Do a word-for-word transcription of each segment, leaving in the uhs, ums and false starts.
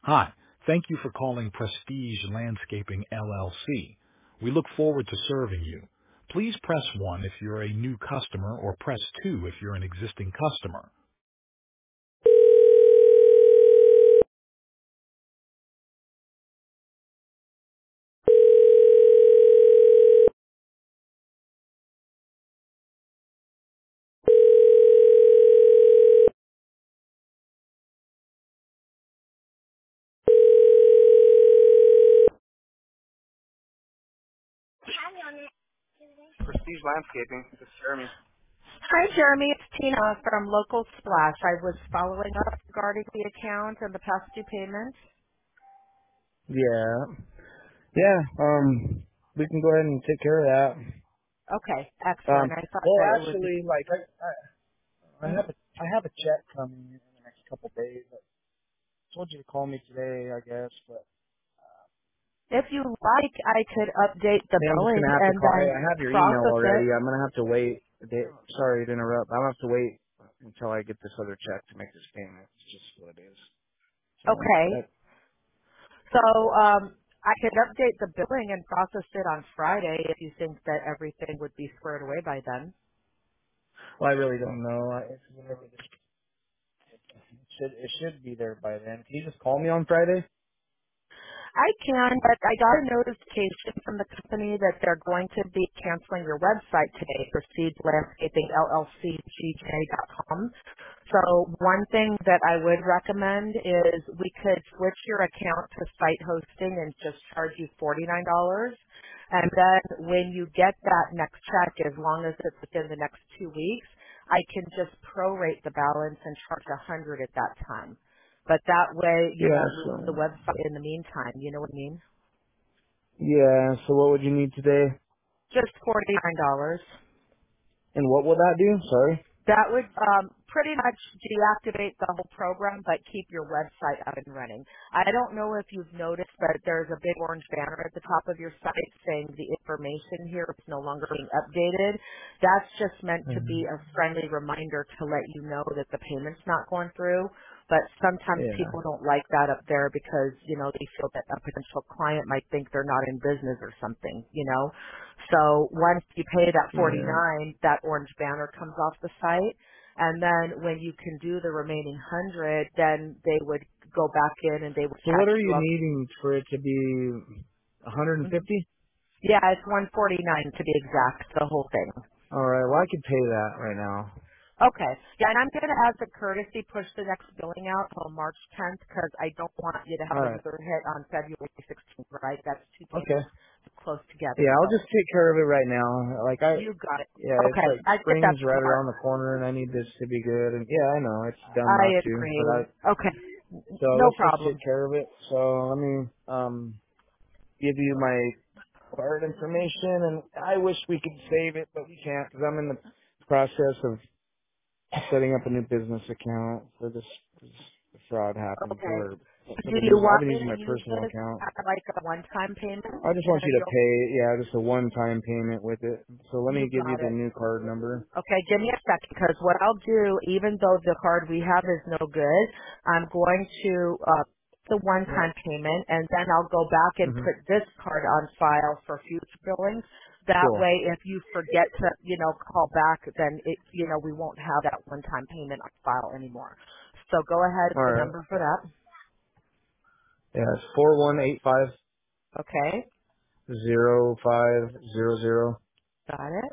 Hi, thank you for calling Prestige Landscaping L L C. We look forward to serving you. Please press one if you're a new customer or press two if you're an existing customer. Prestige Landscaping, this is Jeremy. Hi, Jeremy. It's Tina from Local Splash. I was following up regarding the account and the past due payments. Yeah. Yeah, um, we can go ahead and take care of that. Okay, Um, excellent. I thought well, that it would be. actually, like, I, I, I Mhm. have a, I have a check coming in the next couple days. I told you to call me today, I guess, but If you like, I could update the yeah, I'm just billing gonna have to and call. then I have your email process already. it. I'm gonna have to wait. a day- Sorry to interrupt. I'm gonna have to wait until I get this other check to make this payment. It's just what it is. So Okay. that, So um, I could update the billing and process it on Friday if you think that everything would be squared away by then. well, I really don't know. I, it's whatever. This, it should it should be there by then. Can you just call me on Friday? I can, but I got a notification from the company that they're going to be canceling your website today, Proceed Landscaping L L C G J dot com. So one thing that I would recommend is we could switch your account to site hosting and just charge you forty-nine dollars. And then when you get that next check, as long as it's within the next two weeks, I can just prorate the balance and charge one hundred at that time. But that way you Yeah. won't lose the So website in the meantime. You know what I mean? yeah. So what would you need today? Just forty-nine dollars. And what will that do? Sorry. That would um, pretty much deactivate the whole program, but keep your website up and running. I don't know if you've noticed, but there's a big orange banner at the top of your site saying the information here is no longer being updated. That's just meant to hmm be a friendly reminder to let you know that the payment's not going through. But sometimes Yeah. people don't like that up there because, you know, they feel that a potential client might think they're not in business or something, you know. So once you pay that Yeah. forty-nine, that orange banner comes off the site. And then when you can do the remaining one hundred, then they would go back in and they would So catch what are you you up. needing for it to be one hundred Mhm. fifty? Yeah, it's one forty-nine to be exact, the whole thing. All right. Well, I could pay that right now. Okay. Yeah, and I'm going to, as a courtesy, push the next billing out till March tenth because I don't want you to All have right. another hit on February sixteenth, right? That's two Okay. payments close together. Yeah, I'll So just take care of it right now. Like I, you got it. yeah, it's Okay. like I get that spring's right part. around the corner, and I need this to be good. And yeah, I know it's dumb not I to, but I. agree. Okay. So No let's just take problem. care of it. So let me um give you my card information, and I wish we could save it, but we can't because I'm in the process of setting up a new business account for this, this fraud happened Okay. for Do I've been you using I've want been me using to my use personal this account. as like a one-time payment? I just And want then you to you'll, pay, yeah, just a one-time payment with it. So let you me give you got the it. new card number. Okay, give me a second because what I'll do, even though the card we have is no good, I'm going to uh, the Yeah. one-time payment and then I'll go back and hmm put this card on file for future billings. That Cool. way, if you forget to, you know, call back, then it, you know, we won't have that one-time payment on file anymore. So go ahead All with the right. number for that. Yeah, it's four one eight five Okay, zero five zero zero got it.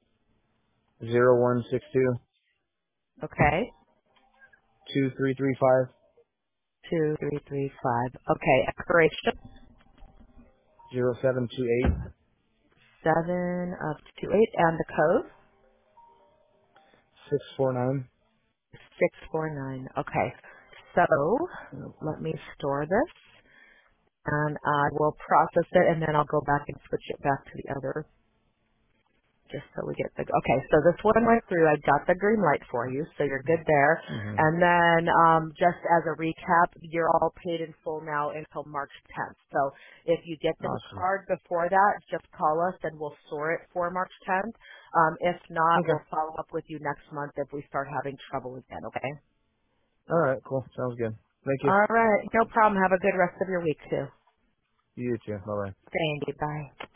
zero one six two Okay, two three three five two, three, three, five. Okay, expiration zero seven two eight seven of two eight, and the code. six four nine. six four nine. Okay. So let me store this and I will process it and then I'll go back and switch it back to the other just so we get the, okay, so this one went through. I got the green light for you, so you're good there. Mm-hmm. And then um, just as a recap, you're all paid in full now until March tenth. So if you get the Awesome. card before that, just call us and we'll store it for March tenth. Um, if not, Okay. we'll follow up with you next month if we start having trouble again, okay? All right. Cool. Sounds good. Thank you. All right. No problem. Have a good rest of your week too. You too. Bye bye. Thank you. Bye.